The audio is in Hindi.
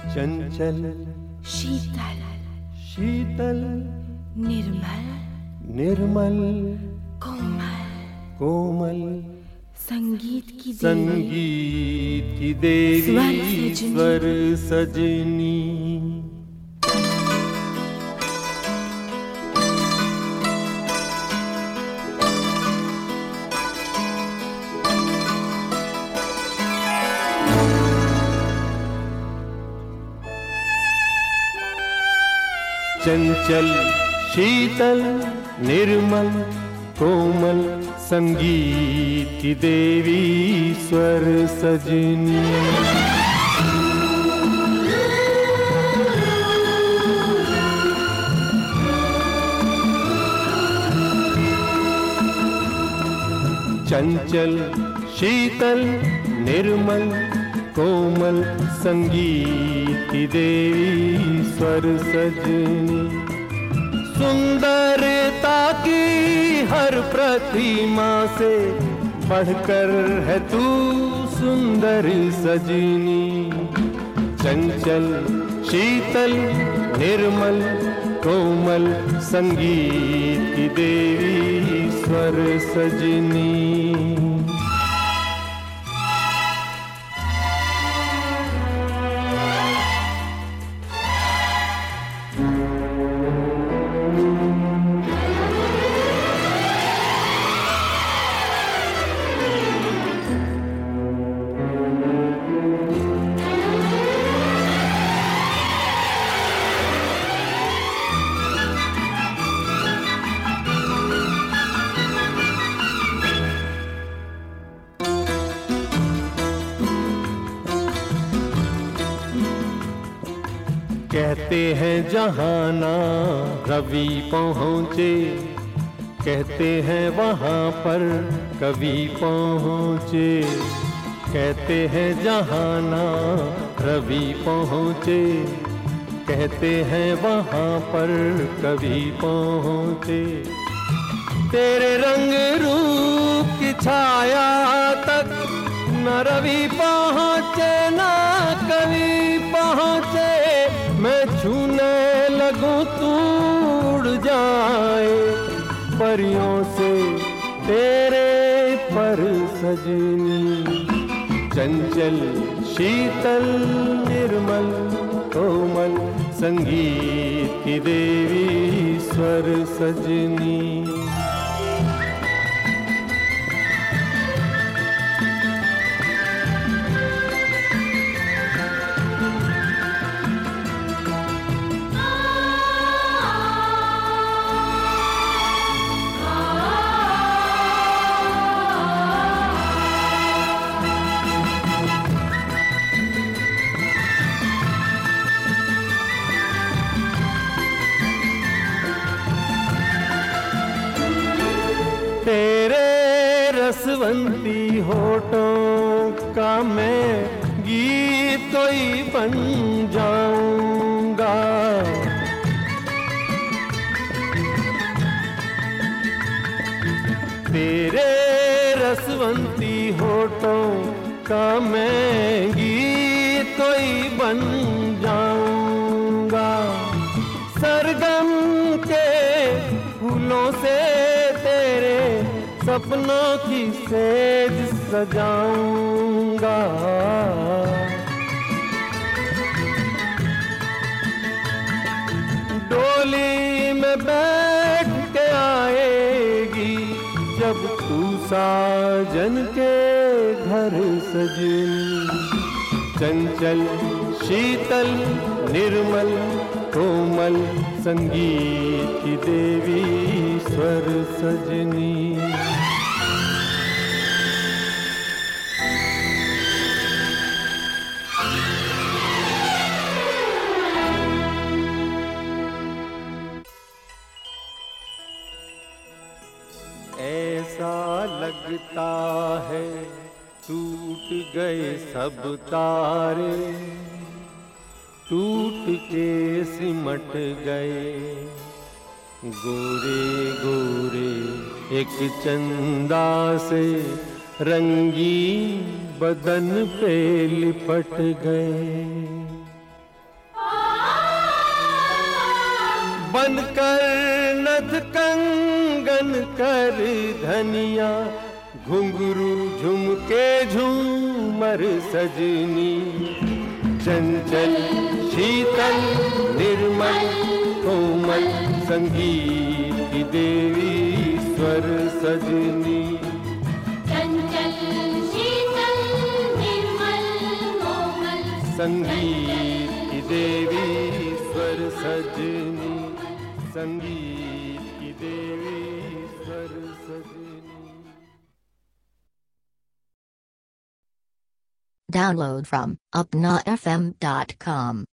चंचल शीतल शीतल निर्मल निर्मल कोमल कोमल संगीत की देवी स्वर सजनी। चंचल शीतल निर्मल कोमल संगीत की देवी स्वर सजनी। चंचल शीतल निर्मल कोमल संगीत की देवी स्वर सजनी। सुंदरता की हर प्रतिमा से बढ़कर है तू सुंदर सजनी। चंचल शीतल निर्मल कोमल संगीत की देवी स्वर सजनी। कहते हैं जहाँ ना रवि पहुँचे, कहते हैं वहाँ पर कवि पहुँचे। कहते हैं जहाँ ना रवि पहुँचे, कहते हैं वहाँ पर कवि पहुँचे। तेरे रंग रूप की छाया तक न रवि पहुँचे न कवि पहुँचे। मैं छूने लगूं तू उड़ जाए परियों से तेरे पर सजनी। चंचल शीतल निर्मल कोमल संगीत की देवी स्वर सजनी। तेरे रसवंती होठों का मैं गीत कोई बन जाऊंगा। तेरे रसवंती होठों का मैं गीत कोई बन जाऊंगा। सरगम के फूलों से तेरे सपनों की सेज सजाऊंगा। डोली में बैठ के आएगी जब तू साजन के घर सजनी। चंचल शीतल निर्मल कोमल संगीत की देवी स्वर सजनी। ऐसा लगता है टूट गए सब तारे, टूट के सिमट गए गोरे गोरे एक चंदा से रंगी बदन पे लिपट गए। बनकर नथ कंगन कर धनिया, घुंघरू झुमके झूमर सजनी। चंचल शीतल निर्मल कोमल, संगीत की देवी स्वर सजनी। चंचल शीतल निर्मल कोमल, संगीत की देवी स्वर सजनी, संगीत की देवी स्वर सजनी। Download from upnafm.com.